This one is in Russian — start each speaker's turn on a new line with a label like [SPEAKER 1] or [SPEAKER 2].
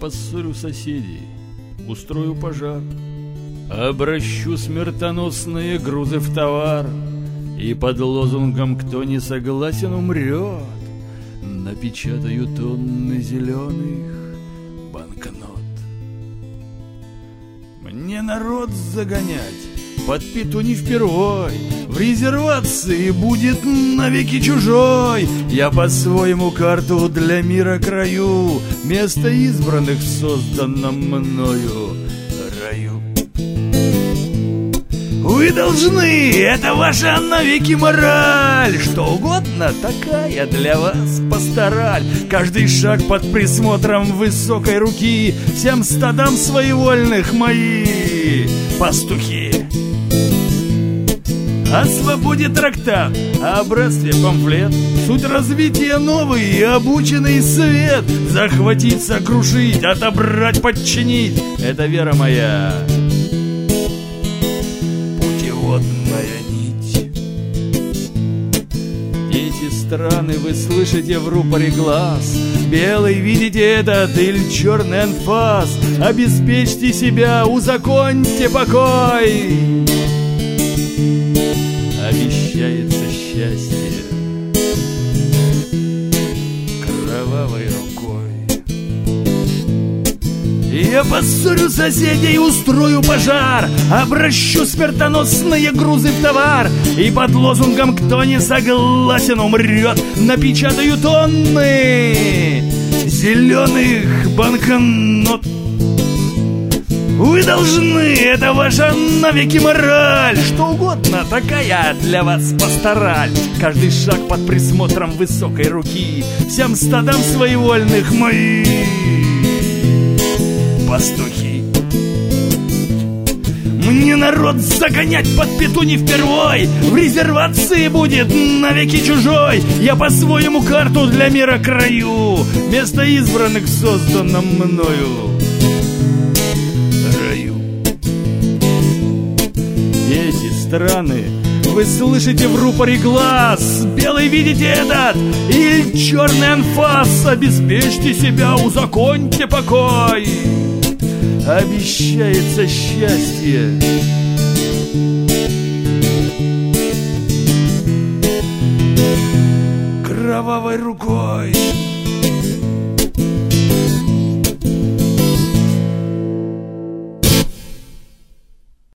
[SPEAKER 1] поссорю соседей, устрою пожар, обращу смертоносные грузы в товар, и под лозунгом «Кто не согласен, умрет» напечатаю тонны зеленых банкнот. Мне народ загонять под пету не впервой, в резервации будет навеки чужой. Я по-своему карту для мира краю, место избранных в созданном мною раю. Вы должны, это ваша навеки мораль, что угодно такая для вас пастораль. Каждый шаг под присмотром высокой руки, всем стадам своевольных мои пастухи. О свободе трактат, о братстве памфлет, суть развития новый и обученный свет. Захватить, сокрушить, отобрать, подчинить — это вера моя, путеводная нить. Дети страны, вы слышите в рупоре глаз, белый видите этот или черный анфас. Обеспечьте себя, узаконьте покой. Обещается счастье кровавой рукой. Я поссорю соседей, устрою пожар, обращу смертоносные грузы в товар, и под лозунгом «Кто не согласен, умрет» напечатаю тонны зеленых банкнот. Вы должны, это ваша навеки мораль, что угодно такая для вас пастораль. Каждый шаг под присмотром высокой руки, всем стадам своевольных мои пастухи. Мне народ загонять под пету не впервой, в резервации будет навеки чужой. Я по-своему карту для мира краю, место избранных в созданном мною раю. Дети страны, вы слышите в рупоре глаз, белый видите этот или черный анфас. Обеспечьте себя, узаконьте покой. Обещается счастье кровавой рукой.